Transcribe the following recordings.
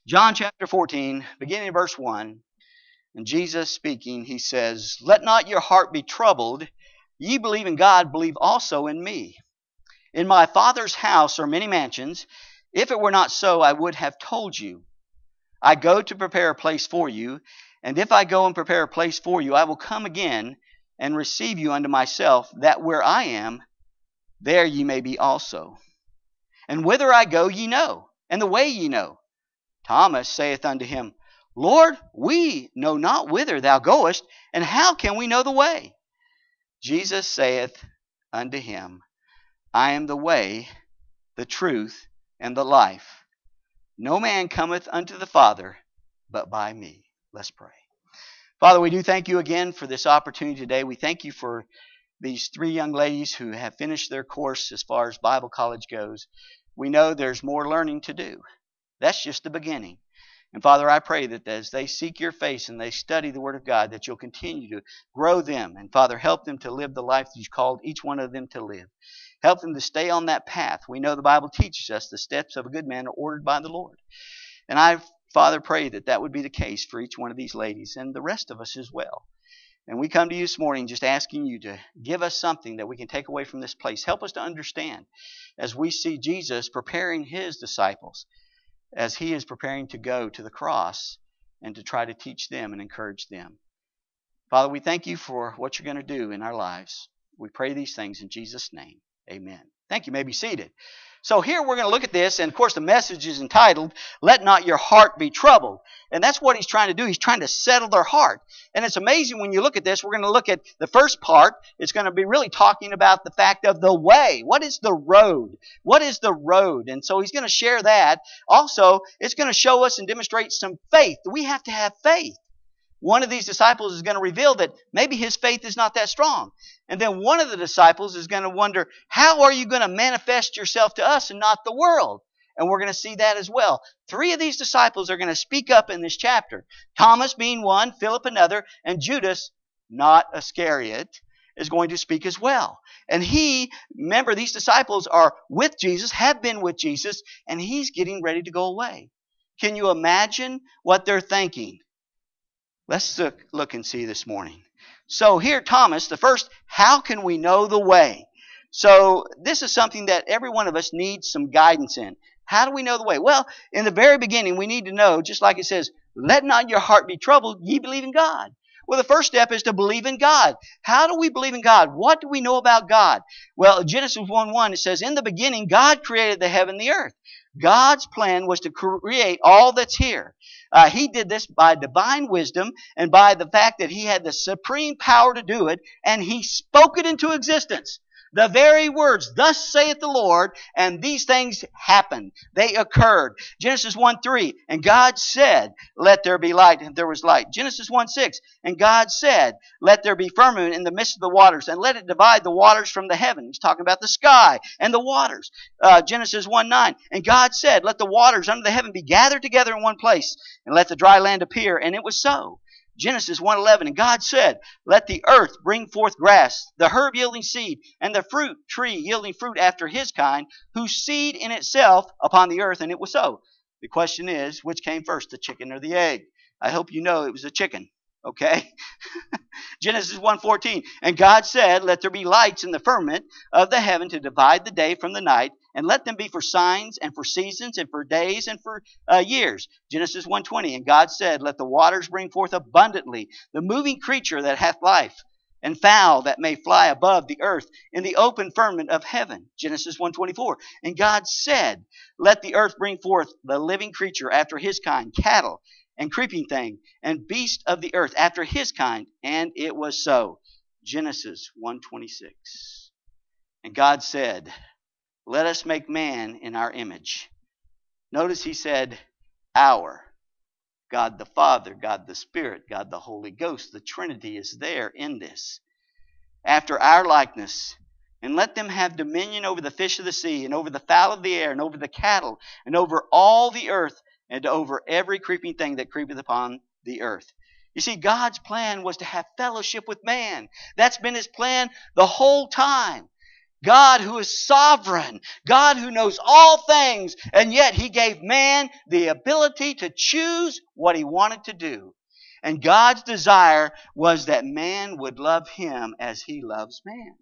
John chapter 14, beginning in verse 1, and Jesus speaking, he says, "Let not your heart be troubled. Ye believe in God, believe also in me. In my Father's house are many mansions. If it were not so, I would have told you. I go to prepare a place for you, and if I go and prepare a place for you, I will come again and receive you unto myself, that where I am, there ye may be also. And whither I go ye know, and the way ye know." Thomas saith unto him, "Lord, we know not whither thou goest, and how can we know the way?" Jesus saith unto him, "I am the way, the truth, and the life. No man cometh unto the Father but by me." Let's pray. Father, we do thank you again for this opportunity today. We thank you for these three young ladies who have finished their course as far as Bible college goes. We know there's more learning to do. That's just the beginning. And Father, I pray that as they seek your face and they study the Word of God, that you'll continue to grow them. And Father, help them to live the life that you've called each one of them to live. Help them to stay on that path. We know the Bible teaches us the steps of a good man are ordered by the Lord. And I, Father, pray that that would be the case for each one of these ladies and the rest of us as well. And we come to you this morning just asking you to give us something that we can take away from this place. Help us to understand as we see Jesus preparing his disciples, as he is preparing to go to the cross and to try to teach them and encourage them. Father, we thank you for what you're going to do in our lives. We pray these things in Jesus' name. Amen. Thank you. You may be seated. So here we're going to look at this, and of course the message is entitled, "Let Not Your Heart Be Troubled." And that's what he's trying to do. He's trying to settle their heart. And it's amazing when you look at this. We're going to look at the first part. It's going to be really talking about the fact of the way. What is the road? What is the road? And so he's going to share that. Also, it's going to show us and demonstrate some faith. We have to have faith. One of these disciples is going to reveal that maybe his faith is not that strong. And then one of the disciples is going to wonder, how are you going to manifest yourself to us and not the world? And we're going to see that as well. Three of these disciples are going to speak up in this chapter. Thomas being one, Philip another, and Judas, not Iscariot, is going to speak as well. And remember, these disciples are with Jesus, have been with Jesus, and he's getting ready to go away. Can you imagine what they're thinking? Let's look and see this morning. So here, Thomas, the first, how can we know the way? So this is something that every one of us needs some guidance in. How do we know the way? Well, in the very beginning, we need to know, just like it says, "Let not your heart be troubled, ye believe in God." Well, the first step is to believe in God. How do we believe in God? What do we know about God? Well, Genesis 1:1, it says, "In the beginning, God created the heaven and the earth." God's plan was to create all that's here. He did this by divine wisdom and by the fact that he had the supreme power to do it, and he spoke it into existence. The very words, "Thus saith the Lord," and these things happened. They occurred. Genesis 1:3, and God said, "Let there be light," and there was light. Genesis 1:6, and God said, "Let there be firmament in the midst of the waters, and let it divide the waters from the heaven." He's talking about the sky and the waters. Genesis 1:9, and God said, "Let the waters under the heaven be gathered together in one place, and let the dry land appear," and it was so. Genesis 1:11, and God said, "Let the earth bring forth grass, the herb yielding seed, and the fruit tree yielding fruit after his kind, whose seed in itself upon the earth," and it was so. The question is, which came first, the chicken or the egg? I hope you know it was the chicken, okay? Genesis 1:14, and God said, "Let there be lights in the firmament of the heaven to divide the day from the night, and let them be for signs and for seasons and for days and for years." Genesis 1:20, and God said, "Let the waters bring forth abundantly the moving creature that hath life, and fowl that may fly above the earth in the open firmament of heaven." Genesis 1:24, and God said, "Let the earth bring forth the living creature after his kind, cattle and creeping thing, and beast of the earth after his kind," and it was so. Genesis 1:26, and God said, "Let us make man in our image." Notice he said, "our." God the Father, God the Spirit, God the Holy Ghost. The Trinity is there in this. "After our likeness, and let them have dominion over the fish of the sea, and over the fowl of the air, and over the cattle, and over all the earth, and over every creeping thing that creepeth upon the earth." You see, God's plan was to have fellowship with man. That's been his plan the whole time. God who is sovereign, God who knows all things, and yet He gave man the ability to choose what he wanted to do. And God's desire was that man would love Him as He loves man.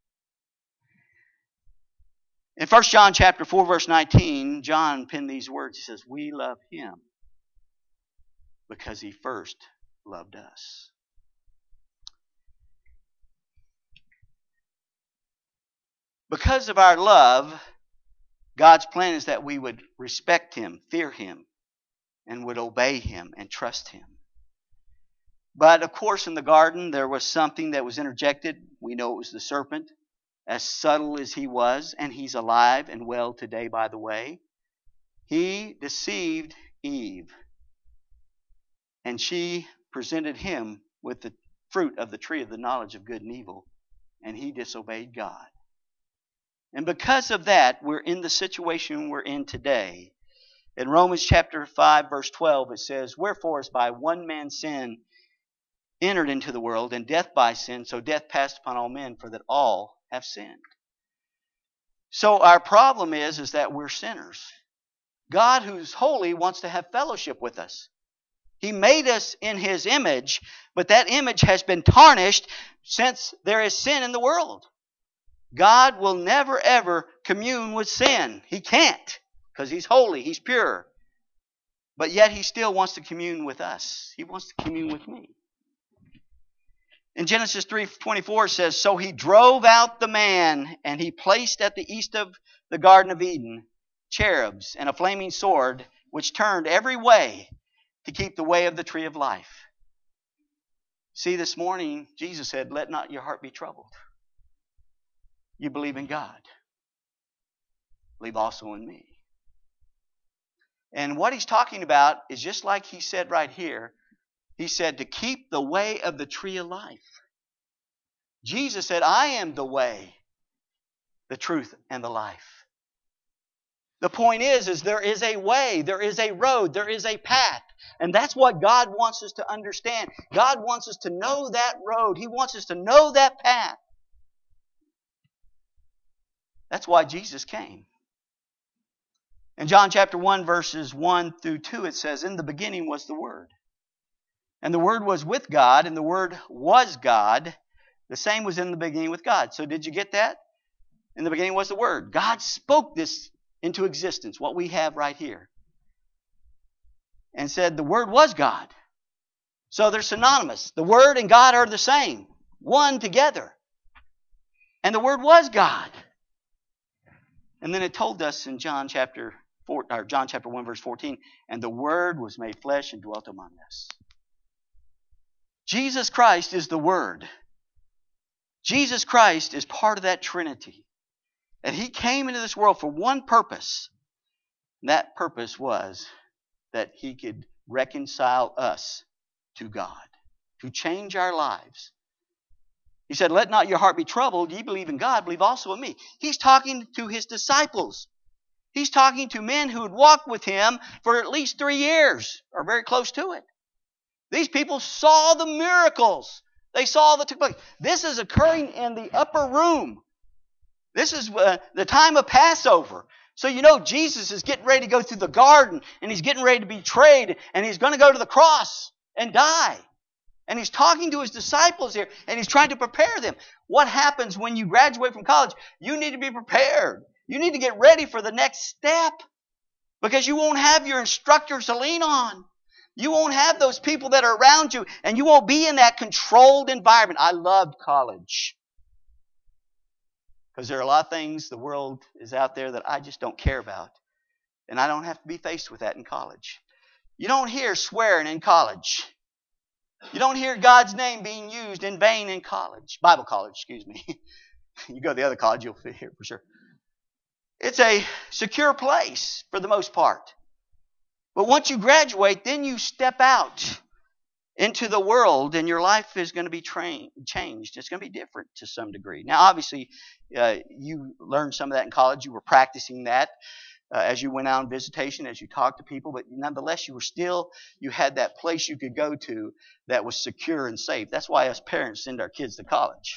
In 1 John chapter 4, verse 19, John penned these words. He says, "We love Him because He first loved us." Because of our love, God's plan is that we would respect Him, fear Him, and would obey Him and trust Him. But of course, in the garden, there was something that was interjected. We know it was the serpent, as subtle as he was, and he's alive and well today, by the way. He deceived Eve, and she presented him with the fruit of the tree of the knowledge of good and evil, and he disobeyed God. And because of that, we're in the situation we're in today. In Romans chapter 5, verse 12, it says, "Wherefore as by one man's sin entered into the world, and death by sin, so death passed upon all men, for that all have sinned." So our problem is that we're sinners. God, who's holy, wants to have fellowship with us. He made us in His image, but that image has been tarnished since there is sin in the world. God will never ever commune with sin. He can't, because He's holy, He's pure. But yet He still wants to commune with us. He wants to commune with me. In Genesis 3:24 it says, "So He drove out the man, and He placed at the east of the Garden of Eden cherubs and a flaming sword, which turned every way to keep the way of the tree of life." See, this morning Jesus said, "Let not your heart be troubled. You believe in God. Believe also in me." And what He's talking about is just like He said right here. He said to keep the way of the tree of life. Jesus said, "I am the way, the truth, and the life." The point is there is a way, there is a road, there is a path. And that's what God wants us to understand. God wants us to know that road. He wants us to know that path. That's why Jesus came. In John chapter 1, verses 1 through 2, it says, "In the beginning was the Word. And the Word was with God, and the Word was God. The same was in the beginning with God." So did you get that? In the beginning was the Word. God spoke this into existence, what we have right here. And said the Word was God. So they're synonymous. The Word and God are the same. One together. And the Word was God. And then it told us in John chapter 1, verse 14, "And the Word was made flesh and dwelt among us." Jesus Christ is the Word. Jesus Christ is part of that Trinity. And He came into this world for one purpose. And that purpose was that He could reconcile us to God, to change our lives. He said, "Let not your heart be troubled. Ye believe in God, believe also in me." He's talking to His disciples. He's talking to men who had walked with Him for at least 3 years, or very close to it. These people saw the miracles. They saw the took place. This is occurring in the upper room. This is the time of Passover. So you know Jesus is getting ready to go through the garden, and He's getting ready to be betrayed, and He's going to go to the cross and die. And He's talking to His disciples here, and He's trying to prepare them. What happens when you graduate from college? You need to be prepared. You need to get ready for the next step, because you won't have your instructors to lean on. You won't have those people that are around you, and you won't be in that controlled environment. I loved college, because there are a lot of things the world is out there that I just don't care about. And I don't have to be faced with that in college. You don't hear swearing in college. You don't hear God's name being used in vain in college. Bible college, excuse me. You go to the other college, you'll hear it for sure. It's a secure place for the most part. But once you graduate, then you step out into the world, and your life is going to be changed. It's going to be different to some degree. Now, obviously, you learned some of that in college. You were practicing that as you went out on visitation, as you talked to people. But nonetheless, you had that place you could go to that was secure and safe. That's why us parents send our kids to college.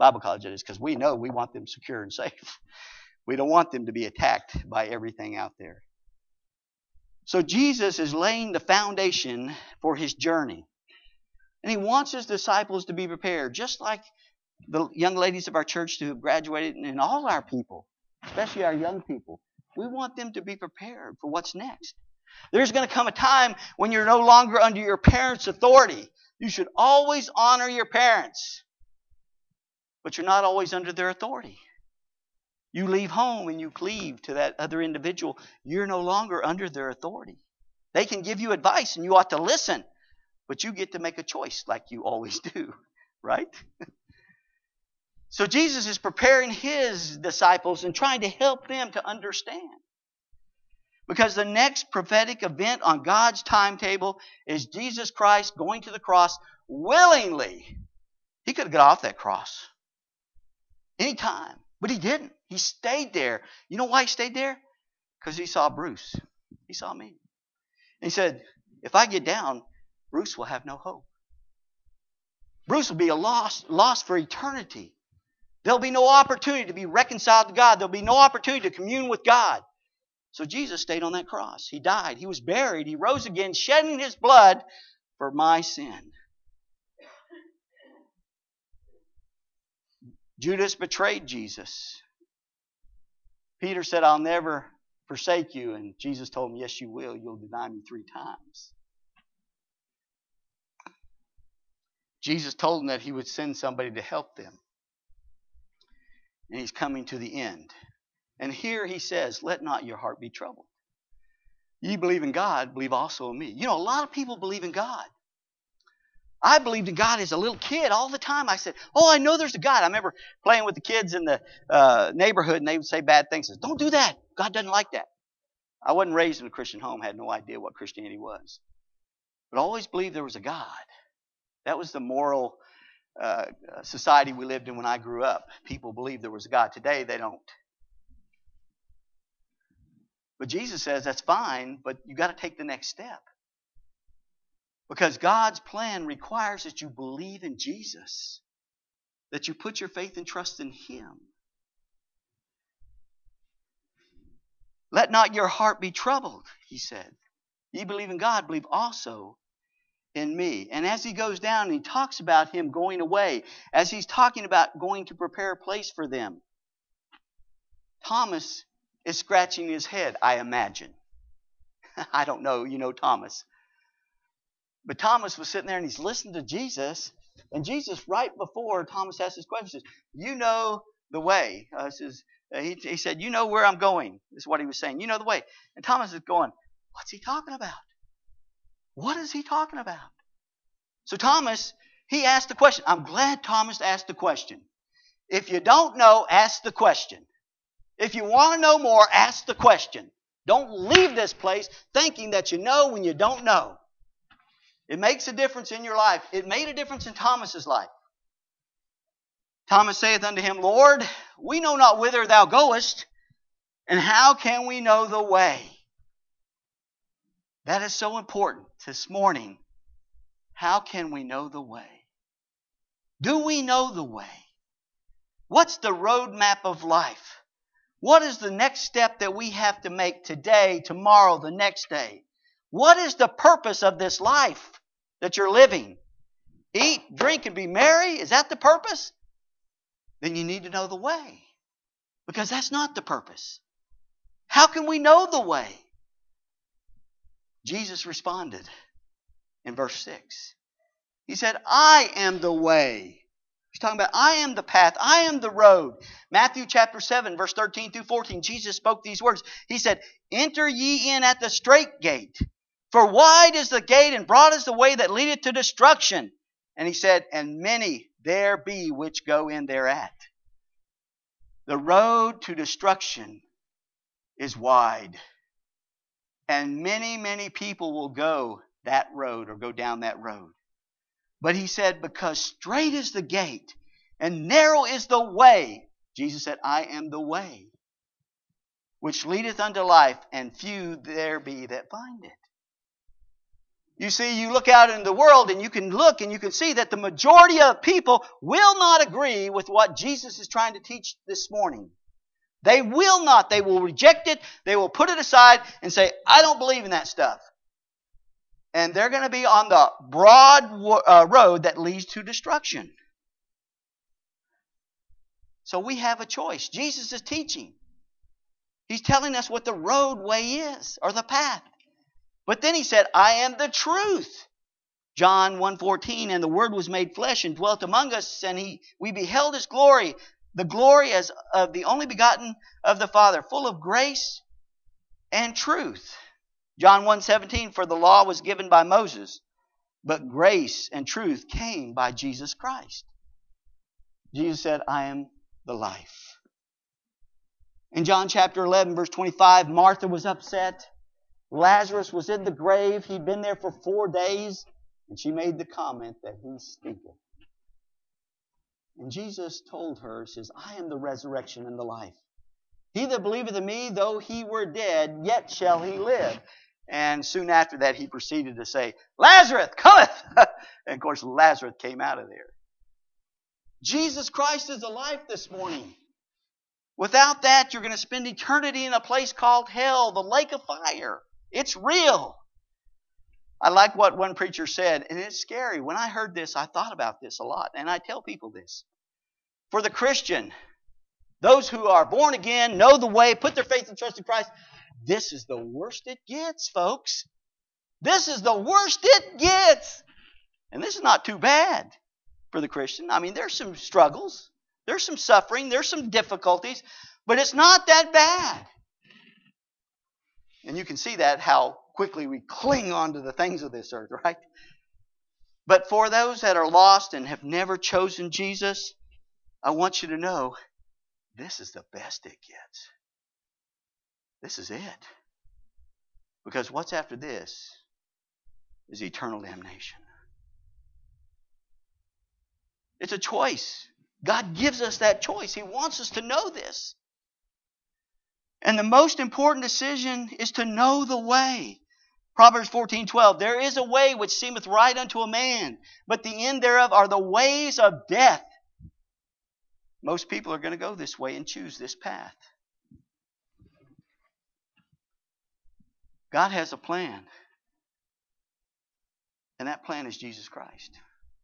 Bible college, that is, because we know we want them secure and safe. We don't want them to be attacked by everything out there. So Jesus is laying the foundation for his journey. And he wants his disciples to be prepared, just like the young ladies of our church who have graduated, and all our people, especially our young people. We want them to be prepared for what's next. There's going to come a time when you're no longer under your parents' authority. You should always honor your parents, but you're not always under their authority. You leave home and you cleave to that other individual, you're no longer under their authority. They can give you advice and you ought to listen, but you get to make a choice like you always do, right? So Jesus is preparing his disciples and trying to help them to understand. Because the next prophetic event on God's timetable is Jesus Christ going to the cross willingly. He could have got off that cross anytime, but he didn't. He stayed there. You know why he stayed there? Because he saw Bruce. He saw me. And he said, if I get down, Bruce will have no hope. Bruce will be lost for eternity. There'll be no opportunity to be reconciled to God. There'll be no opportunity to commune with God. So Jesus stayed on that cross. He died. He was buried. He rose again, shedding his blood for my sin. Judas betrayed Jesus. Peter said, I'll never forsake you. And Jesus told him, yes, you will. You'll deny me 3 times. Jesus told them that he would send somebody to help them. And he's coming to the end. And here he says, let not your heart be troubled. Ye believe in God, believe also in me. You know, a lot of people believe in God. I believed in God as a little kid all the time. I said, I know there's a God. I remember playing with the kids in the neighborhood, and they would say bad things. I said, don't do that. God doesn't like that. I wasn't raised in a Christian home, had no idea what Christianity was. But I always believed there was a God. That was the moral society we lived in when I grew up. People believed there was a God. Today, they don't. But Jesus says that's fine, but you got to take the next step. Because God's plan requires that you believe in Jesus, that you put your faith and trust in him. Let not your heart be troubled, he said. Ye believe in God, believe also in me. And as he goes down and he talks about him going away, as he's talking about going to prepare a place for them, Thomas is scratching his head, I imagine. I don't know, you know Thomas. But Thomas was sitting there and he's listening to Jesus. And Jesus, right before Thomas asked his question, says, you know the way. He said, you know where I'm going. This is what he was saying. You know the way. And Thomas is going, what's he talking about? What is he talking about? So Thomas, he asked the question. I'm glad Thomas asked the question. If you don't know, ask the question. If you want to know more, ask the question. Don't leave this place thinking that you know when you don't know. It makes a difference in your life. It made a difference in Thomas's life. Thomas saith unto him, Lord, we know not whither thou goest, and how can we know the way? That is so important this morning. How can we know the way? Do we know the way? What's the roadmap of life? What is the next step that we have to make today, tomorrow, the next day? What is the purpose of this life that you're living? Eat, drink, and be merry? Is that the purpose? Then you need to know the way. Because that's not the purpose. How can we know the way? Jesus responded in verse 6. He said, I am the way. He's talking about, I am the path. I am the road. Matthew chapter 7, verse 13 through 14, Jesus spoke these words. He said, enter ye in at the strait gate. For wide is the gate and broad is the way that leadeth to destruction. And he said, and many there be which go in thereat. The road to destruction is wide. And many, many people will go that road or go down that road. But he said, because straight is the gate and narrow is the way. Jesus said, I am the way, which leadeth unto life, and few there be that find it. You see, you look out in the world and you can look and you can see that the majority of people will not agree with what Jesus is trying to teach this morning. They will not. They will reject it. They will put it aside and say, I don't believe in that stuff. And they're going to be on the broad road that leads to destruction. So we have a choice. Jesus is teaching. He's telling us what the roadway is, or the path. But then he said, I am the truth. John 1:14, and the Word was made flesh and dwelt among us, and we beheld His glory, the glory as of the only begotten of the Father, full of grace and truth. John 1:17, for the law was given by Moses, but grace and truth came by Jesus Christ. Jesus said, I am the life. In John chapter 11, verse 25, Martha was upset. Lazarus was in the grave. He'd been there for 4 days. And she made the comment that he stinketh. And Jesus told her, says, I am the resurrection and the life. He that believeth in me, though he were dead, yet shall he live. And soon after that, he proceeded to say, Lazarus, cometh! And of course, Lazarus came out of there. Jesus Christ is alive this morning. Without that, you're going to spend eternity in a place called hell, the lake of fire. It's real. I like what one preacher said, and it's scary. When I heard this, I thought about this a lot, and I tell people this. For the Christian, those who are born again, know the way, put their faith and trust in Christ, this is the worst it gets, folks. This is the worst it gets. And this is not too bad for the Christian. I mean, there's some struggles. There's some suffering. There's some difficulties. But it's not that bad. And you can see that how quickly we cling on to the things of this earth, right? But for those that are lost and have never chosen Jesus, I want you to know this is the best it gets. This is it. Because what's after this is eternal damnation. It's a choice. God gives us that choice. He wants us to know this. And the most important decision is to know the way. Proverbs 14:12, there is a way which seemeth right unto a man, but the end thereof are the ways of death. Most people are going to go this way and choose this path. God has a plan. And that plan is Jesus Christ.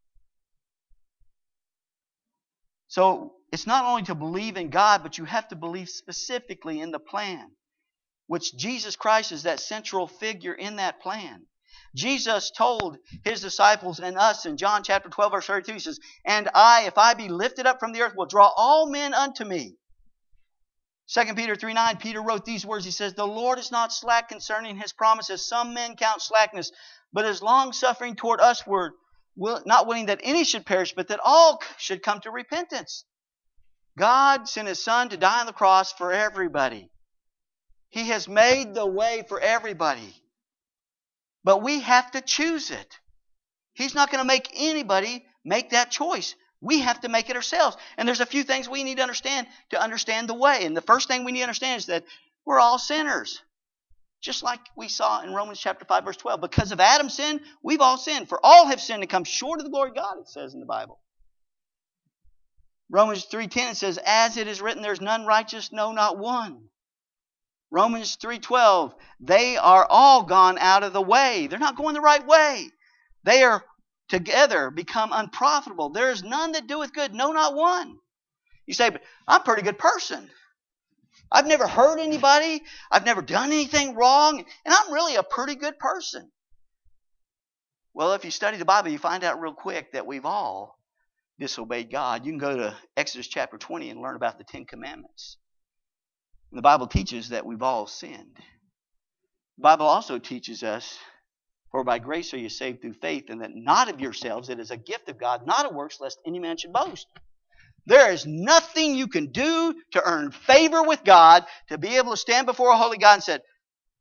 So it's not only to believe in God, but you have to believe specifically in the plan, which Jesus Christ is that central figure in that plan. Jesus told His disciples and us in John chapter 12, verse 32, He says, and I, if I be lifted up from the earth, will draw all men unto me. 2 Peter 3:9, Peter wrote these words. He says, the Lord is not slack concerning His promises. Some men count slackness, but is long-suffering toward us, not willing that any should perish, but that all should come to repentance. God sent His Son to die on the cross for everybody. He has made the way for everybody. But we have to choose it. He's not going to make anybody make that choice. We have to make it ourselves. And there's a few things we need to understand the way. And the first thing we need to understand is that we're all sinners. Just like we saw in Romans chapter 5, verse 12. Because of Adam's sin, we've all sinned. For all have sinned and come short of the glory of God, it says in the Bible. Romans 3:10 says, as it is written, there's none righteous, no, not one. Romans 3:12, they are all gone out of the way. They're not going the right way. They are together become unprofitable. There is none that doeth good, no, not one. You say, but I'm a pretty good person. I've never hurt anybody. I've never done anything wrong. And I'm really a pretty good person. Well, if you study the Bible, you find out real quick that we've all disobeyed God. You can go to Exodus chapter 20 and learn about the 10 Commandments. And the Bible teaches that we've all sinned. The Bible also teaches us, for by grace are you saved through faith, and that not of yourselves, it is a gift of God, not of works, lest any man should boast. There is nothing you can do to earn favor with God, to be able to stand before a holy God and say,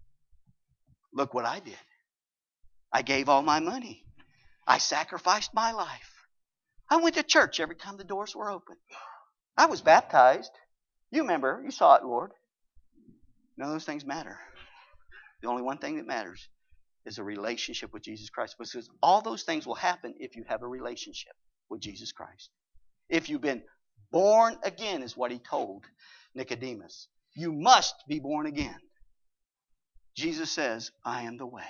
look what I did. I gave all my money. I sacrificed my life. I went to church every time the doors were open. I was baptized. You remember, you saw it, Lord. None of those things matter. The only one thing that matters is a relationship with Jesus Christ. Because all those things will happen if you have a relationship with Jesus Christ. If you've been born again, is what he told Nicodemus. You must be born again. Jesus says, I am the way,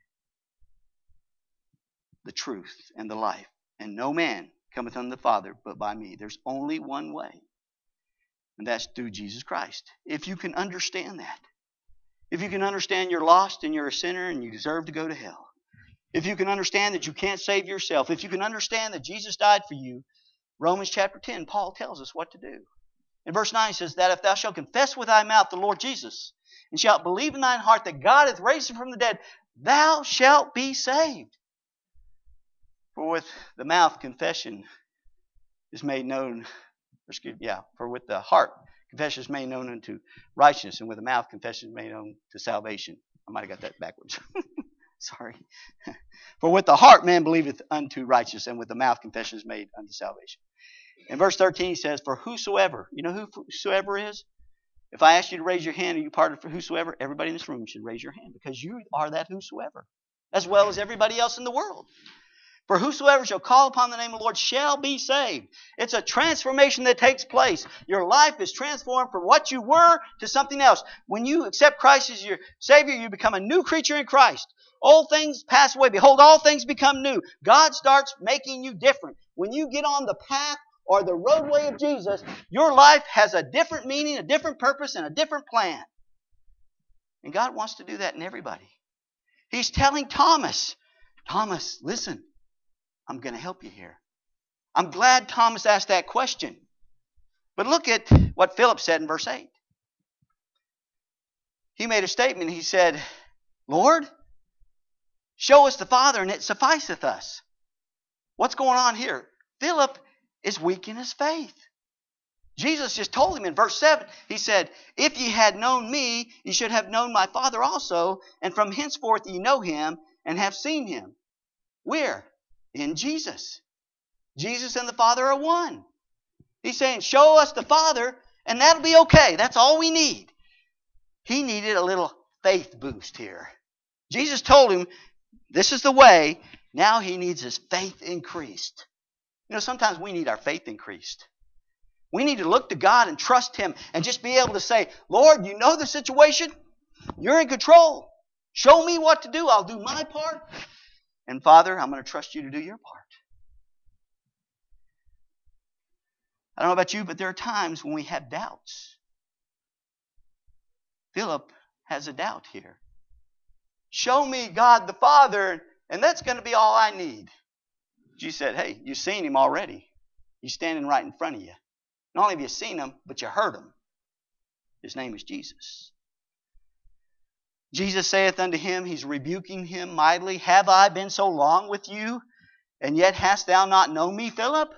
the truth, and the life. And no man cometh unto the Father but by me. There's only one way. And that's through Jesus Christ. If you can understand that. If you can understand you're lost and you're a sinner and you deserve to go to hell. If you can understand that you can't save yourself. If you can understand that Jesus died for you. Romans chapter 10, Paul tells us what to do. In verse 9 he says that if thou shalt confess with thy mouth the Lord Jesus, and shalt believe in thine heart that God hath raised him from the dead, thou shalt be saved. For with the mouth confession is made known, for with the heart confession is made known unto righteousness, and with the mouth confession is made known to salvation. I might have got that backwards. Sorry. For with the heart man believeth unto righteousness, and with the mouth confession is made unto salvation. In verse 13 he says, for whosoever, you know who whosoever is? If I ask you to raise your hand, are you part of whosoever? Everybody in this room should raise your hand, because you are that whosoever, as well as everybody else in the world. For whosoever shall call upon the name of the Lord shall be saved. It's a transformation that takes place. Your life is transformed from what you were to something else. When you accept Christ as your Savior, you become a new creature in Christ. Old things pass away. Behold, all things become new. God starts making you different. When you get on the path or the roadway of Jesus, your life has a different meaning, a different purpose, and a different plan. And God wants to do that in everybody. He's telling Thomas, listen, I'm going to help you here. I'm glad Thomas asked that question. But look at what Philip said in verse 8. He made a statement. He said, Lord, show us the Father, and it sufficeth us. What's going on here? Philip is weak in his faith. Jesus just told him in verse 7, he said, if ye had known me, ye should have known my Father also, and from henceforth ye know him and have seen him. Where? In Jesus. Jesus and the Father are one. He's saying, show us the Father, and that'll be okay. That's all we need. He needed a little faith boost here. Jesus told him, this is the way. Now he needs his faith increased. You know, sometimes we need our faith increased. We need to look to God and trust him and just be able to say, Lord, you know the situation. You're in control. Show me what to do. I'll do my part. And Father, I'm going to trust you to do your part. I don't know about you, but there are times when we have doubts. Philip has a doubt here. Show me God the Father, and that's going to be all I need. Jesus said, hey, you've seen him already. He's standing right in front of you. Not only have you seen him, but you heard him. His name is Jesus. Jesus saith unto him, he's rebuking him mightily, have I been so long with you, and yet hast thou not known me, Philip?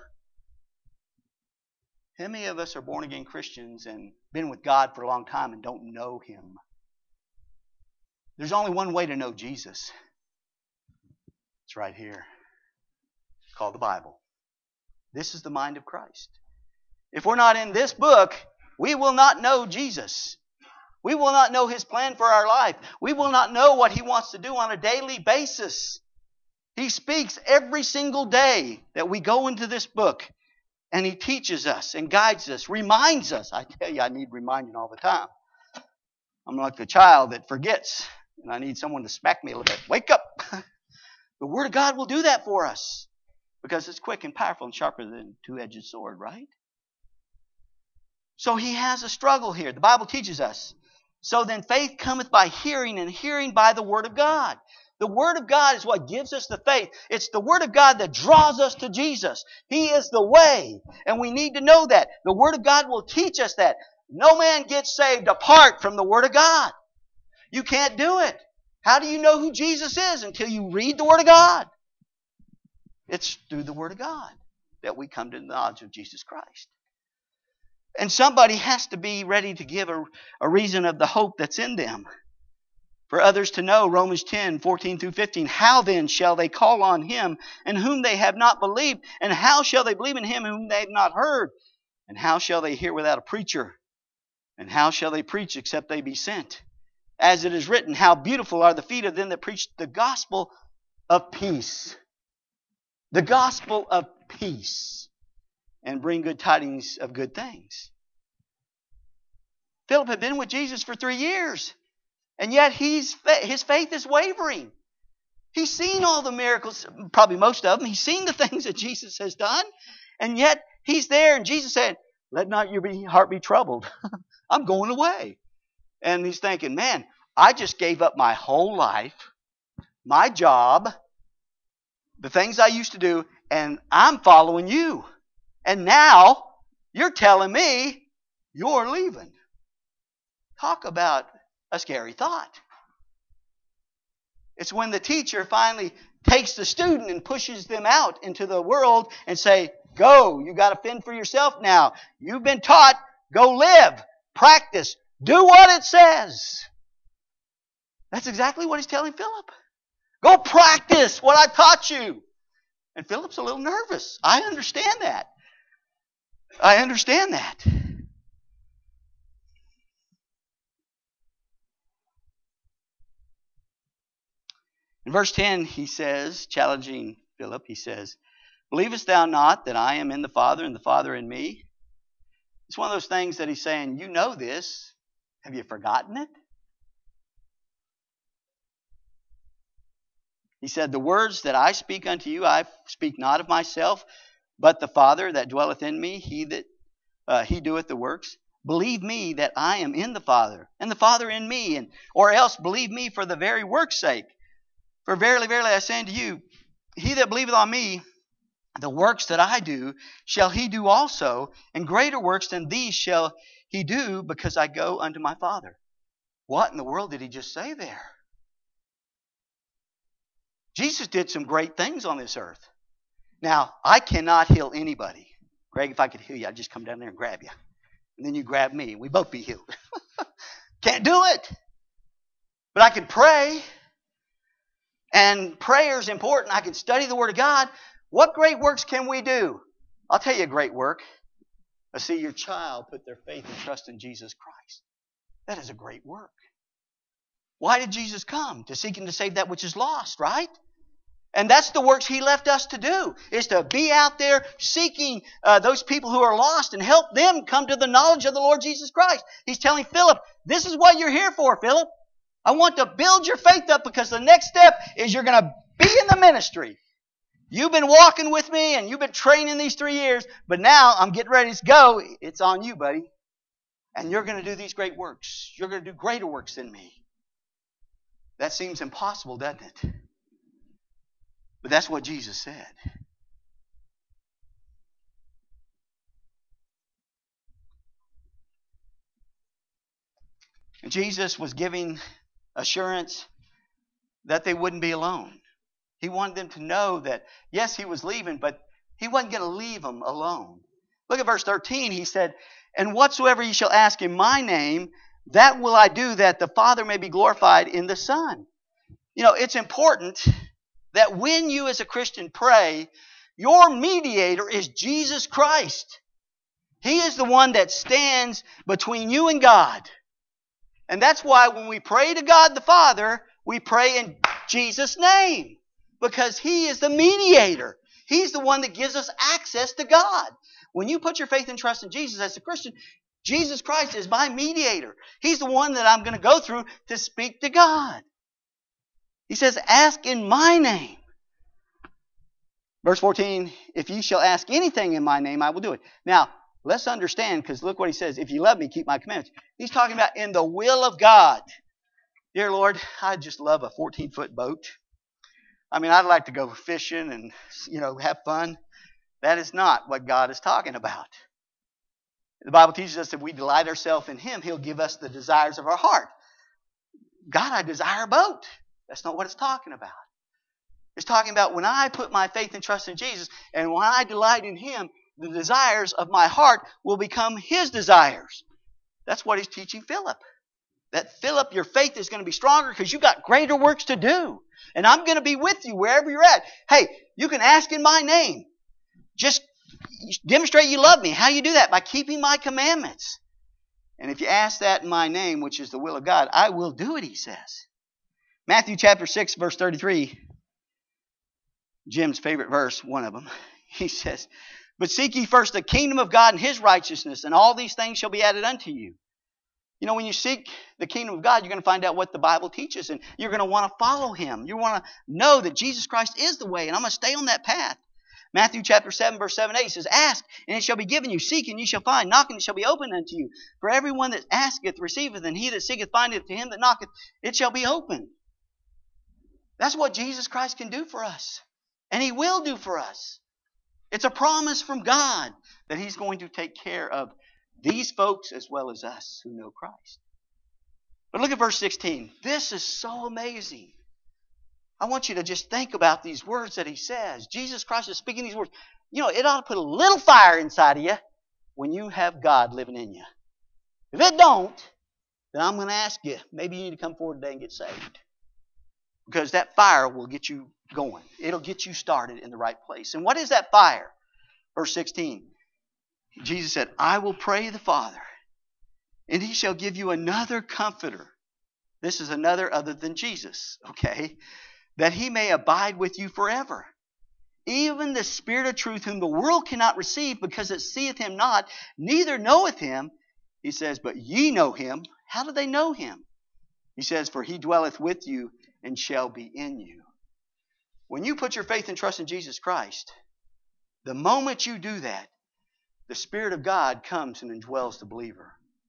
How many of us are born-again Christians and been with God for a long time and don't know him? There's only one way to know Jesus. It's right here. It's called the Bible. This is the mind of Christ. If we're not in this book, we will not know Jesus. We will not know his plan for our life. We will not know what he wants to do on a daily basis. He speaks every single day that we go into this book. And he teaches us and guides us, reminds us. I tell you, I need reminding all the time. I'm like a child that forgets. And I need someone to smack me a little bit. Wake up! The Word of God will do that for us. Because it's quick and powerful and sharper than a two-edged sword, right? So he has a struggle here. The Bible teaches us. So then faith cometh by hearing, and hearing by the Word of God. The Word of God is what gives us the faith. It's the Word of God that draws us to Jesus. He is the way. And we need to know that. The Word of God will teach us that. No man gets saved apart from the Word of God. You can't do it. How do you know who Jesus is until you read the Word of God? It's through the Word of God that we come to the knowledge of Jesus Christ. And somebody has to be ready to give a reason of the hope that's in them. For others to know, Romans 10, 14 through 15, how then shall they call on him in whom they have not believed? And how shall they believe in him whom they have not heard? And how shall they hear without a preacher? And how shall they preach except they be sent? As it is written, how beautiful are the feet of them that preach the gospel of peace. The gospel of peace. And bring good tidings of good things. Philip had been with Jesus for 3 years. And yet his faith is wavering. He's seen all the miracles, probably most of them. He's seen the things that Jesus has done. And yet he's there and Jesus said, let not your heart be troubled. I'm going away. And he's thinking, man, I just gave up my whole life, my job, the things I used to do, and I'm following you. And now you're telling me you're leaving. Talk about a scary thought. It's when the teacher finally takes the student and pushes them out into the world and say, go, you got to fend for yourself now. You've been taught, go live, practice, do what it says. That's exactly what he's telling Philip. Go practice what I taught you. And Philip's a little nervous. I understand that. In verse 10, he says, challenging Philip, he says, believest thou not that I am in the Father and the Father in me? It's one of those things that he's saying, you know this. Have you forgotten it? He said, the words that I speak unto you, I speak not of myself, but the Father that dwelleth in me, he doeth the works. Believe me that I am in the Father, and the Father in me, or else believe me for the very work's sake. For verily, verily, I say unto you, he that believeth on me, the works that I do, shall he do also, and greater works than these shall he do, because I go unto my Father. What in the world did he just say there? Jesus did some great things on this earth. Now, I cannot heal anybody. Greg, if I could heal you, I'd just come down there and grab you. And then you grab me, and we'd both be healed. Can't do it. But I can pray. And prayer is important. I can study the Word of God. What great works can we do? I'll tell you a great work. I see your child put their faith and trust in Jesus Christ. That is a great work. Why did Jesus come? To seek and to save that which is lost, right? And that's the works He left us to do, is to be out there seeking those people who are lost and help them come to the knowledge of the Lord Jesus Christ. He's telling Philip, this is what you're here for, Philip. I want to build your faith up because the next step is you're going to be in the ministry. You've been walking with me and you've been training these 3 years, but now I'm getting ready to go. It's on you, buddy. And you're going to do these great works. You're going to do greater works than me. That seems impossible, doesn't it? But that's what Jesus said. And Jesus was giving assurance that they wouldn't be alone. He wanted them to know that, yes, He was leaving, but He wasn't going to leave them alone. Look at verse 13. He said, and whatsoever ye shall ask in my name, that will I do, that the Father may be glorified in the Son. You know, it's important that when you as a Christian pray, your mediator is Jesus Christ. He is the one that stands between you and God. And that's why when we pray to God the Father, we pray in Jesus' name. Because He is the mediator. He's the one that gives us access to God. When you put your faith and trust in Jesus as a Christian, Jesus Christ is my mediator. He's the one that I'm going to go through to speak to God. He says, ask in my name. Verse 14, if ye shall ask anything in my name, I will do it. Now, let's understand, because look what he says. If you love me, keep my commandments. He's talking about in the will of God. Dear Lord, I just love a 14-foot boat. I mean, I'd like to go fishing and, have fun. That is not what God is talking about. The Bible teaches us that if we delight ourselves in Him, He'll give us the desires of our heart. God, I desire a boat. That's not what it's talking about. It's talking about when I put my faith and trust in Jesus, and when I delight in Him, the desires of my heart will become His desires. That's what He's teaching Philip. That Philip, your faith is going to be stronger because you've got greater works to do. And I'm going to be with you wherever you're at. Hey, you can ask in my name. Just demonstrate you love me. How you do that? By keeping my commandments. And if you ask that in my name, which is the will of God, I will do it, he says. Matthew chapter 6, verse 33, Jim's favorite verse, one of them. He says, but seek ye first the kingdom of God and his righteousness, and all these things shall be added unto you. You know, when you seek the kingdom of God, you're going to find out what the Bible teaches, and you're going to want to follow him. You want to know that Jesus Christ is the way, and I'm going to stay on that path. Matthew chapter 7, verse 7 8 says, ask, and it shall be given you. Seek, and you shall find. Knock, and it shall be opened unto you. For everyone that asketh receiveth, and he that seeketh findeth. To him that knocketh, it shall be opened. That's what Jesus Christ can do for us. And he will do for us. It's a promise from God that he's going to take care of these folks as well as us who know Christ. But look at verse 16. This is so amazing. I want you to just think about these words that he says. Jesus Christ is speaking these words. You know, it ought to put a little fire inside of you when you have God living in you. If it don't, then I'm going to ask you, maybe you need to come forward today and get saved. Because that fire will get you going. It'll get you started in the right place. And what is that fire? Verse 16. Jesus said, I will pray the Father, and he shall give you another comforter. This is another other than Jesus, okay? That he may abide with you forever. Even the Spirit of truth, whom the world cannot receive, because it seeth him not, neither knoweth him. He says, but ye know him. How do they know him? He says, for he dwelleth with you and shall be in you. When you put your faith and trust in Jesus Christ, the moment you do that, the Spirit of God comes and indwells the believer.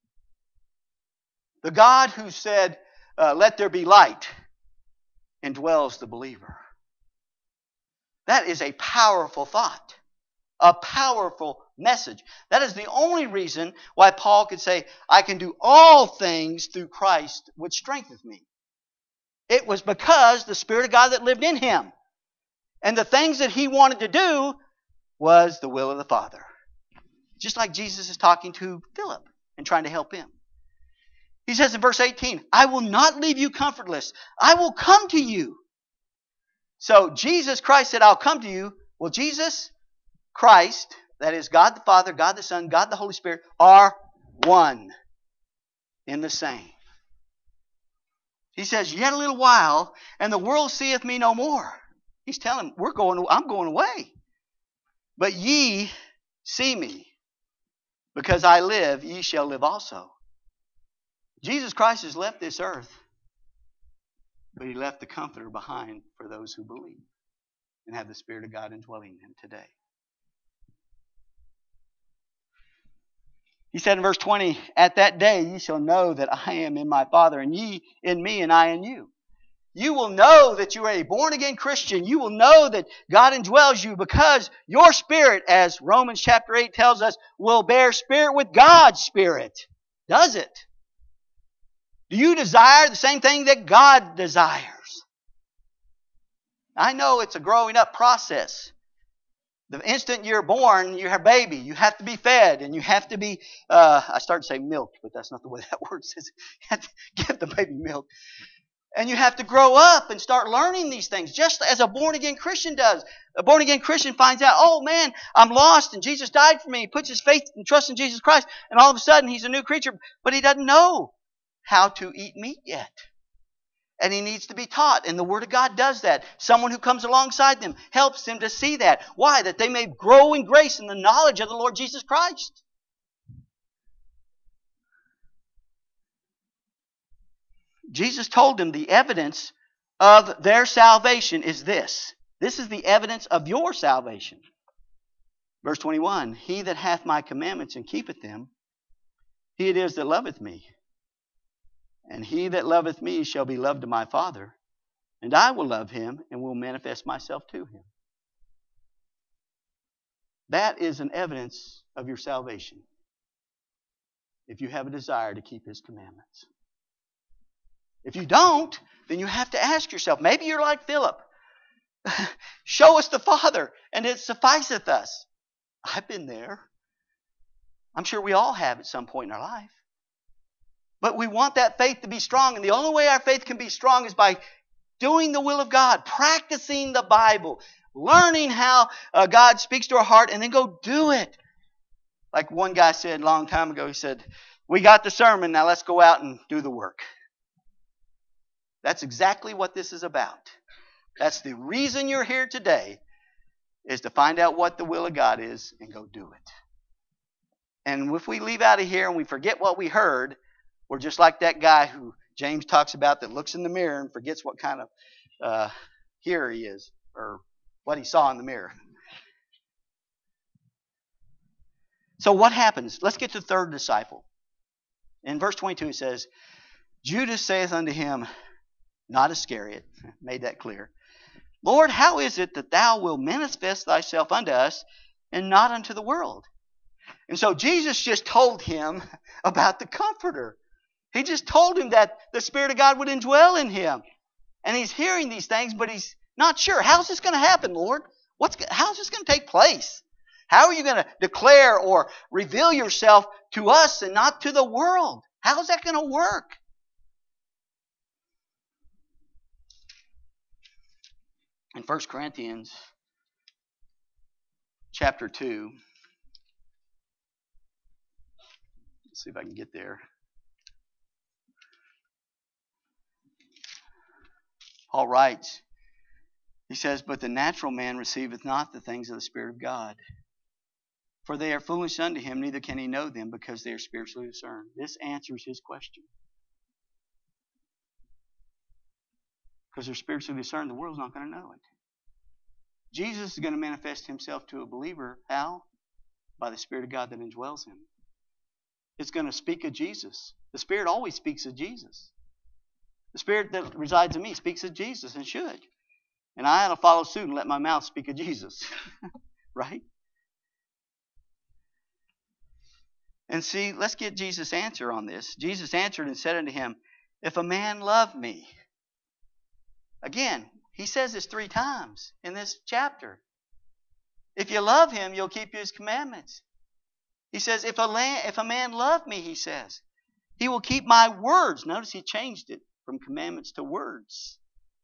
The God who said, let there be light, indwells the believer. That is a powerful thought. A powerful message. That is the only reason why Paul could say, I can do all things through Christ which strengtheneth me. It was because the Spirit of God that lived in him. And the things that he wanted to do was the will of the Father. Just like Jesus is talking to Philip and trying to help him. He says in verse 18, I will not leave you comfortless. I will come to you. So Jesus Christ said, I'll come to you. Well, Jesus Christ, that is God the Father, God the Son, God the Holy Spirit, are one in the same. He says, yet a little while, and the world seeth me no more. He's telling them, I'm going away. But ye see me. Because I live, ye shall live also. Jesus Christ has left this earth, but he left the Comforter behind for those who believe and have the Spirit of God indwelling in them today. He said in verse 20, at that day ye shall know that I am in my Father, and ye in me, and I in you. You will know that you are a born-again Christian. You will know that God indwells you because your spirit, as Romans chapter 8 tells us, will bear spirit with God's Spirit. Does it? Do you desire the same thing that God desires? I know it's a growing up process. The instant you're born, you're a baby. You have to be fed, and you have to be, I started to say milked, but that's not the way that word says. You have to give the baby milk. And you have to grow up and start learning these things, just as a born-again Christian does. A born-again Christian finds out, oh man, I'm lost and Jesus died for me. He puts his faith and trust in Jesus Christ, and all of a sudden he's a new creature, but he doesn't know how to eat meat yet. And he needs to be taught, and the Word of God does that. Someone who comes alongside them helps them to see that. Why? That they may grow in grace and the knowledge of the Lord Jesus Christ. Jesus told them the evidence of their salvation is this. This is the evidence of your salvation. Verse 21, he that hath my commandments and keepeth them, he it is that loveth me. And he that loveth me shall be loved of my Father, and I will love him and will manifest myself to him. That is an evidence of your salvation, if you have a desire to keep his commandments. If you don't, then you have to ask yourself, maybe you're like Philip. Show us the Father, and it sufficeth us. I've been there. I'm sure we all have at some point in our life. But we want that faith to be strong, and the only way our faith can be strong is by doing the will of God, practicing the Bible, learning how God speaks to our heart, and then go do it. Like one guy said a long time ago, he said, We got the sermon, now let's go out and do the work. That's exactly what this is about. That's the reason you're here today, is to find out what the will of God is and go do it. And if we leave out of here and we forget what we heard, we're just like that guy who James talks about that looks in the mirror and forgets what kind of hearer he is or what he saw in the mirror. So what happens? Let's get to the third disciple. In verse 22 it says, Judas saith unto him, not Iscariot, made that clear, Lord, how is it that thou wilt manifest thyself unto us and not unto the world? And so Jesus just told him about the Comforter. He just told him that the Spirit of God would indwell in him. And he's hearing these things, but he's not sure. How's this going to happen, Lord? How's this going to take place? How are you going to declare or reveal yourself to us and not to the world? How's that going to work? In 1 Corinthians chapter 2, let's see if I can get there. Paul writes, he says, but the natural man receiveth not the things of the Spirit of God, for they are foolish unto him, neither can he know them, because they are spiritually discerned. This answers his question. Because they're spiritually discerned, the world's not going to know it. Jesus is going to manifest himself to a believer. How? By the Spirit of God that indwells him. It's going to speak of Jesus. The Spirit always speaks of Jesus. The Spirit that resides in me speaks of Jesus and should. And I ought to follow suit and let my mouth speak of Jesus. Right? And see, let's get Jesus' answer on this. Jesus answered and said unto him, if a man love me. Again, he says this 3 times in this chapter. If you love him, you'll keep his commandments. He says, if a man love me, he says, he will keep my words. Notice he changed it from commandments to words.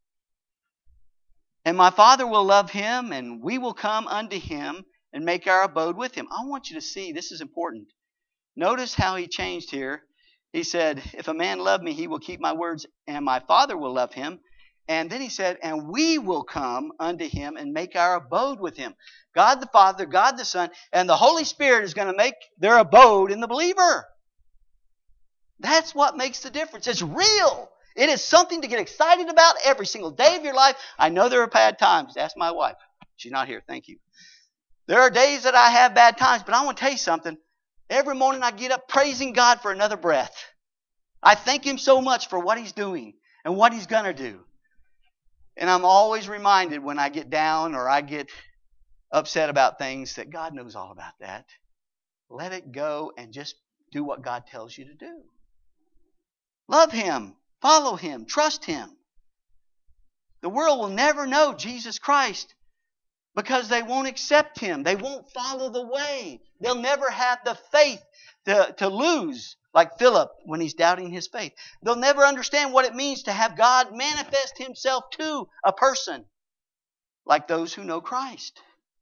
And my Father will love him, and we will come unto him and make our abode with him. I want you to see, this is important. Notice how he changed here. He said, if a man love me, he will keep my words, and my Father will love him. And then he said, and we will come unto him and make our abode with him. God the Father, God the Son, and the Holy Spirit is going to make their abode in the believer. That's what makes the difference. It's real. It is something to get excited about every single day of your life. I know there are bad times. Ask my wife. She's not here. Thank you. There are days that I have bad times, but I want to tell you something. Every morning I get up praising God for another breath. I thank him so much for what he's doing and what he's going to do. And I'm always reminded when I get down or I get upset about things that God knows all about that. Let it go and just do what God tells you to do. Love him. Follow him. Trust him. The world will never know Jesus Christ because they won't accept him. They won't follow the way. They'll never have the faith to lose, like Philip when he's doubting his faith. They'll never understand what it means to have God manifest himself to a person like those who know Christ.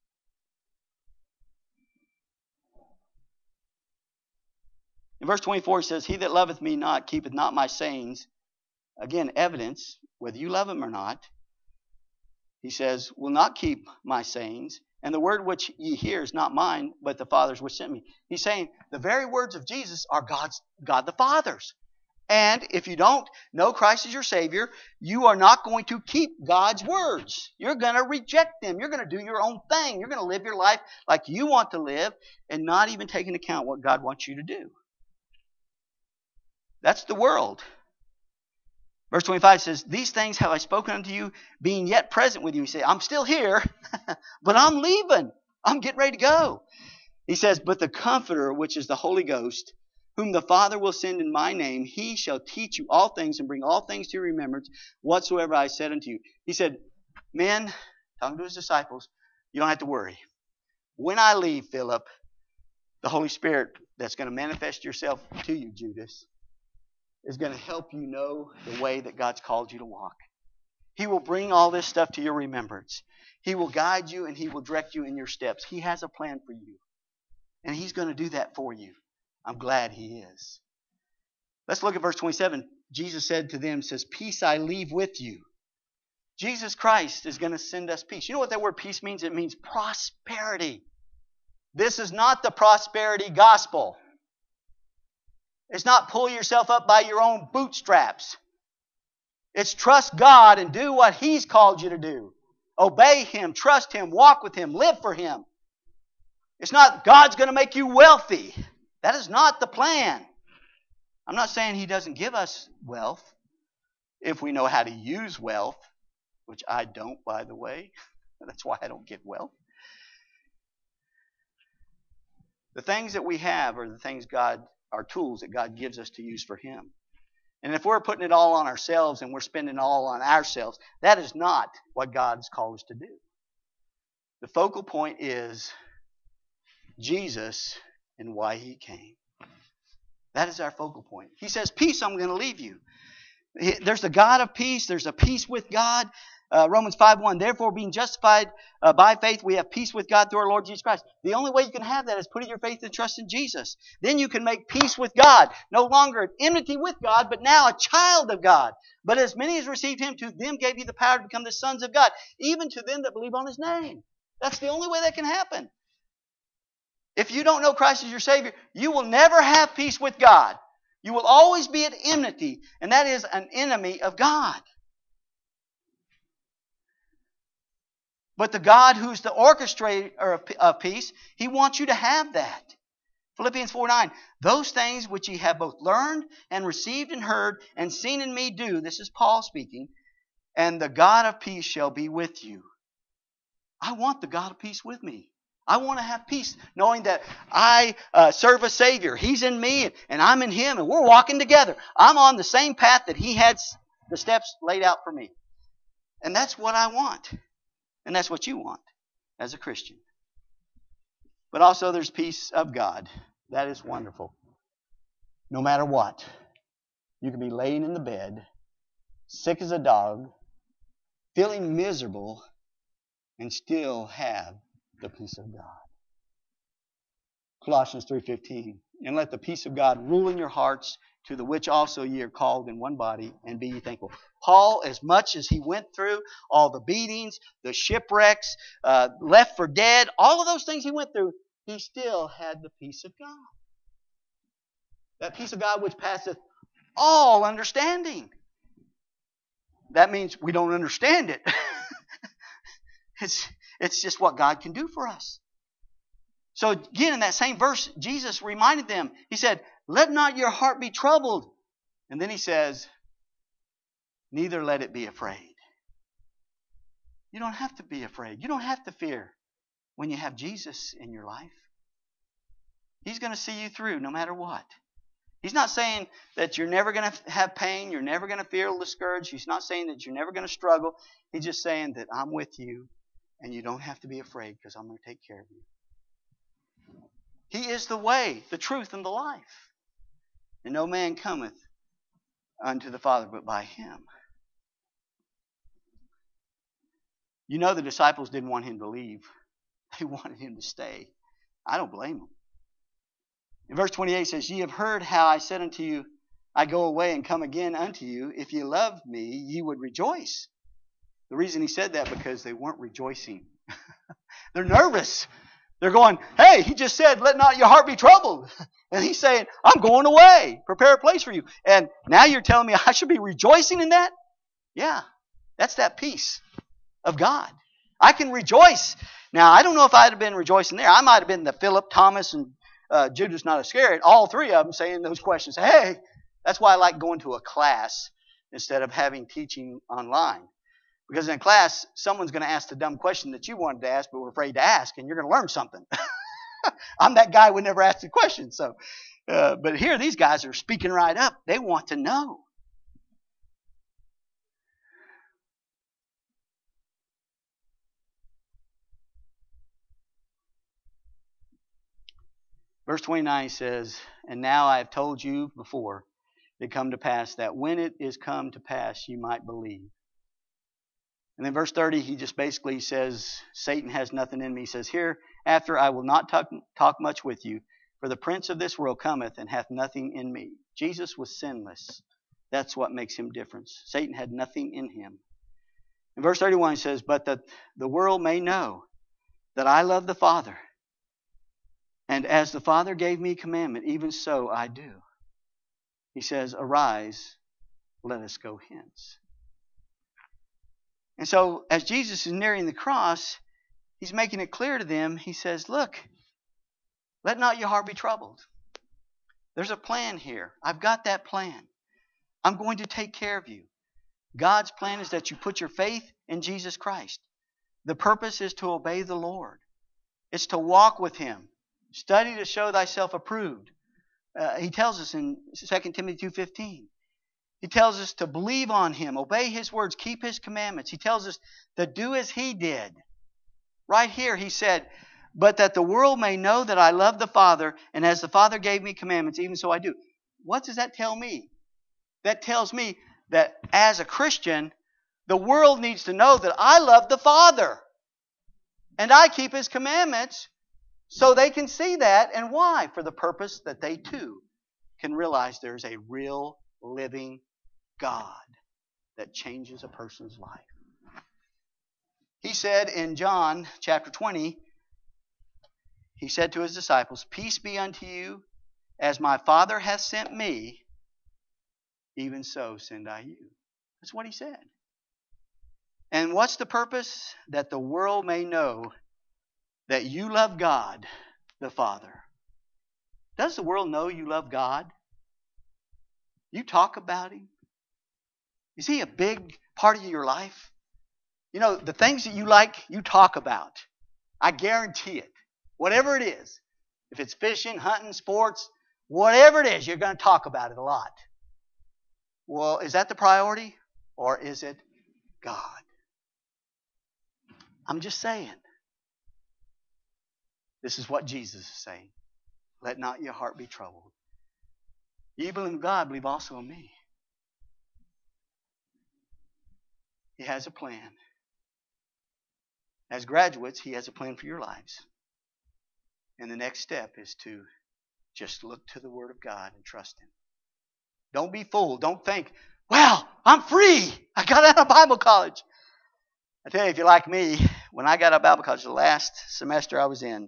In verse 24 he says, he that loveth me not keepeth not my sayings. Again, evidence, whether you love him or not. He says, will not keep my sayings. And the word which ye hear is not mine, but the Father's which sent me. He's saying the very words of Jesus are God the Father's. And if you don't know Christ as your Savior, you are not going to keep God's words. You're going to reject them. You're going to do your own thing. You're going to live your life like you want to live and not even take into account what God wants you to do. That's the world. Verse 25 says, these things have I spoken unto you, being yet present with you. He said, I'm still here, but I'm leaving. I'm getting ready to go. He says, but the Comforter, which is the Holy Ghost, whom the Father will send in my name, he shall teach you all things and bring all things to your remembrance, whatsoever I said unto you. He said, men, talking to his disciples, you don't have to worry. When I leave, Philip, the Holy Spirit that's going to manifest yourself to you, Judas, is going to help you know the way that God's called you to walk. He will bring all this stuff to your remembrance. He will guide you and he will direct you in your steps. He has a plan for you. And he's going to do that for you. I'm glad he is. Let's look at verse 27. Jesus said to them, says, peace I leave with you. Jesus Christ is going to send us peace. You know what that word peace means? It means prosperity. This is not the prosperity gospel. It's not pull yourself up by your own bootstraps. It's trust God and do what He's called you to do. Obey Him, trust Him, walk with Him, live for Him. It's not God's going to make you wealthy. That is not the plan. I'm not saying He doesn't give us wealth if we know how to use wealth, which I don't, by the way. That's why I don't get wealth. The things that we have are the things are tools that God gives us to use for Him. And if we're putting it all on ourselves and we're spending it all on ourselves, that is not what God's called us to do. The focal point is Jesus and why He came. That is our focal point. He says, peace I'm going to leave you. There's the God of peace. There's a peace with God. Romans 5:1, therefore being justified by faith, we have peace with God through our Lord Jesus Christ. The only way you can have that is putting your faith and trust in Jesus. Then you can make peace with God. No longer at enmity with God, but now a child of God. But as many as received Him, to them gave He the power to become the sons of God, even to them that believe on His name. That's the only way that can happen. If you don't know Christ as your Savior, you will never have peace with God. You will always be at enmity, and that is an enemy of God. But the God who's the orchestrator of peace, He wants you to have that. Philippians 4:9, those things which ye have both learned and received and heard and seen in me do, this is Paul speaking, and the God of peace shall be with you. I want the God of peace with me. I want to have peace knowing that I serve a Savior. He's in me and I'm in Him and we're walking together. I'm on the same path that He had the steps laid out for me. And that's what I want. And that's what you want as a Christian. But also there's peace of God. That is wonderful. No matter what. You can be laying in the bed, sick as a dog, feeling miserable, and still have the peace of God. Colossians 3:15, and let the peace of God rule in your hearts, to the which also ye are called in one body, and be ye thankful. Paul, as much as he went through all the beatings, the shipwrecks, left for dead, all of those things he went through, he still had the peace of God. That peace of God which passeth all understanding. That means we don't understand it. It's just what God can do for us. So again, in that same verse, Jesus reminded them. He said, let not your heart be troubled. And then He says, neither let it be afraid. You don't have to be afraid. You don't have to fear when you have Jesus in your life. He's going to see you through no matter what. He's not saying that you're never going to have pain. You're never going to feel discouraged. He's not saying that you're never going to struggle. He's just saying that I'm with you. And you don't have to be afraid because I'm going to take care of you. He is the way, the truth, and the life. And no man cometh unto the Father but by Him. You know the disciples didn't want Him to leave. They wanted Him to stay. I don't blame them. In verse 28 it says, ye have heard how I said unto you, I go away and come again unto you. If ye loved me, ye would rejoice. The reason He said that because they weren't rejoicing. They're nervous. They're going, hey, He just said, let not your heart be troubled. And He's saying, I'm going away. Prepare a place for you. And now you're telling me I should be rejoicing in that? Yeah, that's that peace of God. I can rejoice. Now, I don't know if I'd have been rejoicing there. I might have been the Philip, Thomas, and Judas Not Iscariot. All three of them saying those questions. Hey, that's why I like going to a class instead of having teaching online. Because in class, someone's going to ask the dumb question that you wanted to ask but were afraid to ask, and you're going to learn something. I'm that guy who would never ask the question. So, but here, these guys are speaking right up. They want to know. Verse 29 says, and now I have told you before it come to pass, that when it is come to pass, you might believe. And then verse 30, he just basically says, Satan has nothing in me. He says, hereafter I will not talk much with you, for the prince of this world cometh and hath nothing in me. Jesus was sinless. That's what makes him different. Satan had nothing in him. In verse 31 he says, but that the world may know that I love the Father. And as the Father gave me commandment, even so I do. He says, arise, let us go hence. And so as Jesus is nearing the cross, he's making it clear to them. He says, look, let not your heart be troubled. There's a plan here. I've got that plan. I'm going to take care of you. God's plan is that you put your faith in Jesus Christ. The purpose is to obey the Lord. It's to walk with him. Study to show thyself approved. He tells us in 2 Timothy 2:15. He tells us to believe on him, obey his words, keep his commandments. He tells us to do as he did. Right here he said, but that the world may know that I love the Father, and as the Father gave me commandments, even so I do. What does that tell me? That tells me that as a Christian, the world needs to know that I love the Father. And I keep his commandments so they can see that. And why? For the purpose that they too can realize there's a real living God that changes a person's life. He said in John chapter 20, he said to his disciples, peace be unto you, as my Father hath sent me, even so send I you. That's what he said. And what's the purpose? That the world may know that you love God, the Father. Does the world know you love God? You talk about him? Is he a big part of your life? You know, the things that you like, you talk about. I guarantee it. Whatever it is. If it's fishing, hunting, sports, whatever it is, you're going to talk about it a lot. Well, is that the priority? Or is it God? I'm just saying. This is what Jesus is saying. Let not your heart be troubled. Ye believe in God, believe also in me. He has a plan. As graduates, he has a plan for your lives. And the next step is to just look to the Word of God and trust him. Don't be fooled. Don't think, well, I'm free. I got out of Bible college. I tell you, if you're like me, when I got out of Bible college, the last semester I was in,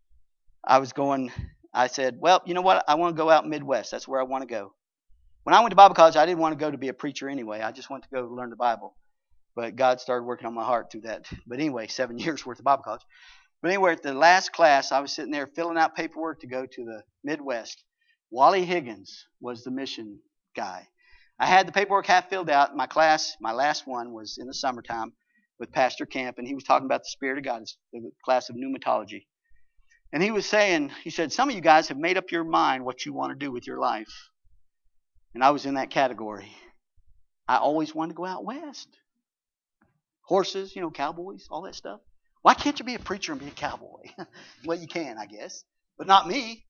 I said, well, you know what? I want to go out Midwest. That's where I want to go. When I went to Bible college, I didn't want to go to be a preacher anyway. I just wanted to go learn the Bible. But God started working on my heart through that. But anyway, 7 years worth of Bible college. But anyway, at the last class, I was sitting there filling out paperwork to go to the Midwest. Wally Higgins was the mission guy. I had the paperwork half filled out. My class, my last one, was in the summertime with Pastor Camp, and he was talking about the Spirit of God, the class of pneumatology. And he was saying, he said, some of you guys have made up your mind what you want to do with your life. And I was in that category. I always wanted to go out west. Horses, cowboys, all that stuff. Why can't you be a preacher and be a cowboy? Well, you can, I guess, but not me.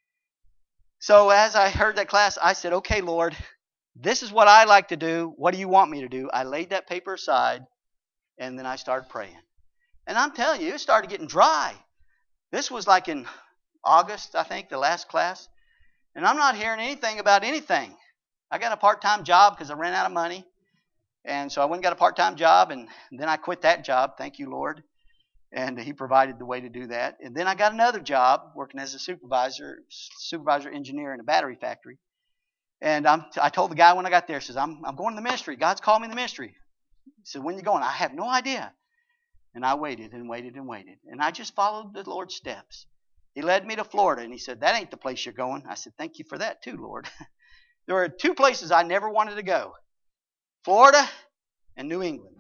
So as I heard that class, I said, okay, Lord, this is what I like to do. What do you want me to do? I laid that paper aside, and then I started praying. And I'm telling you, it started getting dry. This was like in August, I think, the last class. And I'm not hearing anything about anything. I got a part-time job because I ran out of money. And so I went and got a part-time job, and then I quit that job. Thank you, Lord. And he provided the way to do that. And then I got another job working as a supervisor engineer in a battery factory. And I told the guy when I got there, I says, I'm going to the ministry. God's called me in the ministry. He said, when are you going? I have no idea. And I waited and waited and waited. And I just followed the Lord's steps. He led me to Florida, and he said, that ain't the place you're going. I said, thank you for that too, Lord. There were two places I never wanted to go. Florida and New England.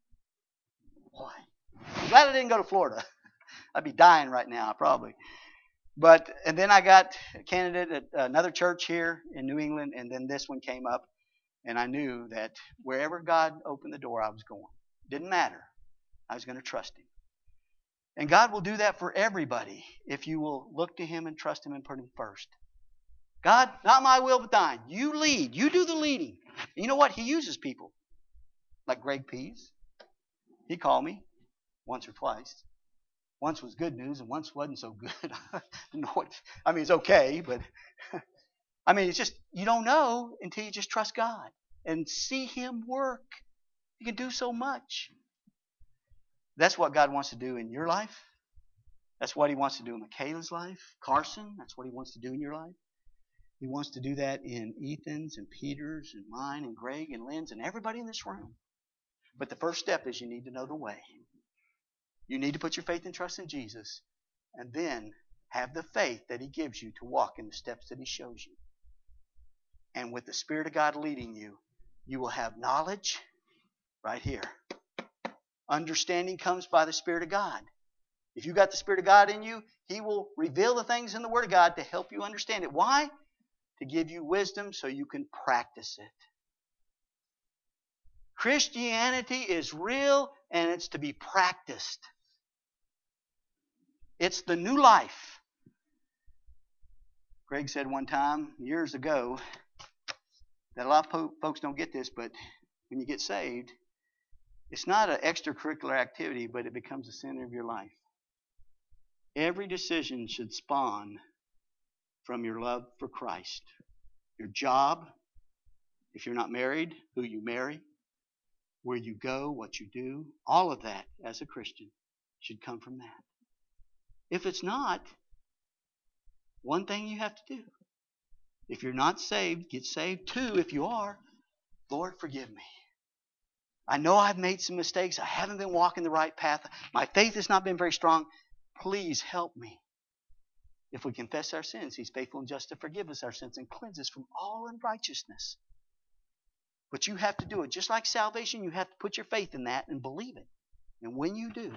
Boy, I'm glad I didn't go to Florida. I'd be dying right now, probably. And then I got a candidate at another church here in New England, and then this one came up, and I knew that wherever God opened the door, I was going. Didn't matter. I was going to trust him. And God will do that for everybody if you will look to him and trust him and put him first. God, not my will but thine. You lead. You do the leading. And you know what? He uses people. Like Greg Pease. He called me once or twice. Once was good news and once wasn't so good. It's okay, but I mean, it's just, you don't know until you just trust God and see Him work. You can do so much. That's what God wants to do in your life. That's what He wants to do in Michaela's life. Carson, that's what He wants to do in your life. He wants to do that in Ethan's and Peter's and mine and Greg and Lynn's and everybody in this room. But the first step is you need to know the way. You need to put your faith and trust in Jesus, and then have the faith that He gives you to walk in the steps that He shows you. And with the Spirit of God leading you, you will have knowledge right here. Understanding comes by the Spirit of God. If you've got the Spirit of God in you, He will reveal the things in the Word of God to help you understand it. Why? To give you wisdom so you can practice it. Christianity is real, and it's to be practiced. It's the new life. Greg said one time, years ago, that a lot of folks don't get this, but when you get saved, it's not an extracurricular activity, but it becomes the center of your life. Every decision should spawn from your love for Christ. Your job, if you're not married, who you marry, where you go, what you do, all of that as a Christian should come from that. If it's not, one thing you have to do. If you're not saved, get saved. Two, if you are, Lord, forgive me. I know I've made some mistakes. I haven't been walking the right path. My faith has not been very strong. Please help me. If we confess our sins, He's faithful and just to forgive us our sins and cleanse us from all unrighteousness. But you have to do it. Just like salvation, you have to put your faith in that and believe it. And when you do,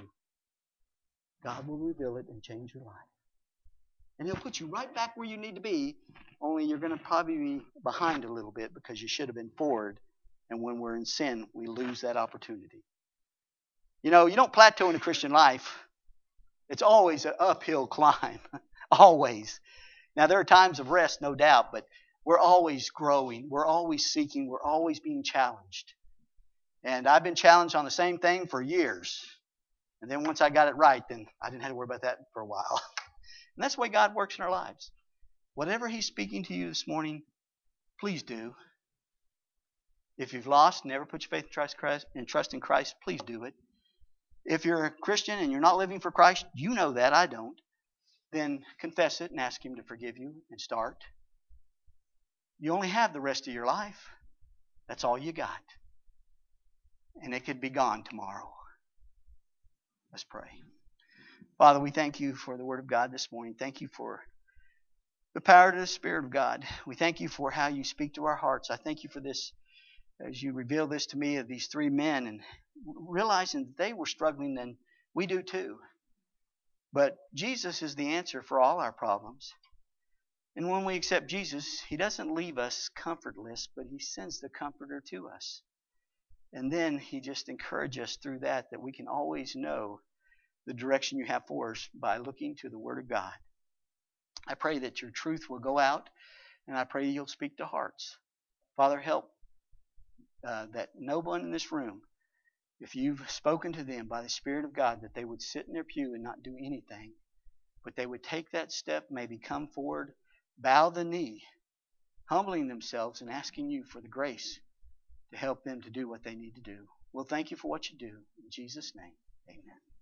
God will reveal it and change your life. And He'll put you right back where you need to be, only you're going to probably be behind a little bit because you should have been forward. And when we're in sin, we lose that opportunity. You know, you don't plateau in the Christian life. It's always an uphill climb. Always. Now, there are times of rest, no doubt, but we're always growing. We're always seeking. We're always being challenged. And I've been challenged on the same thing for years. And then once I got it right, then I didn't have to worry about that for a while. And that's the way God works in our lives. Whatever He's speaking to you this morning, please do. If you've lost, never put your faith and trust in Christ, please do it. If you're a Christian and you're not living for Christ, you know that, I don't. Then confess it and ask Him to forgive you and start. You only have the rest of your life. That's all you got. And it could be gone tomorrow. Let's pray. Father, we thank You for the Word of God this morning. Thank You for the power of the Spirit of God. We thank You for how You speak to our hearts. I thank You for this, as You reveal this to me of these three men, and realizing that they were struggling, and we do too. But Jesus is the answer for all our problems. And when we accept Jesus, He doesn't leave us comfortless, but He sends the Comforter to us. And then He just encourages us through that we can always know the direction You have for us by looking to the Word of God. I pray that Your truth will go out, and I pray You'll speak to hearts. Father, help that no one in this room, if You've spoken to them by the Spirit of God, that they would sit in their pew and not do anything, but they would take that step, maybe come forward, bow the knee, humbling themselves and asking You for the grace to help them to do what they need to do. Well, thank You for what You do. In Jesus' name, amen.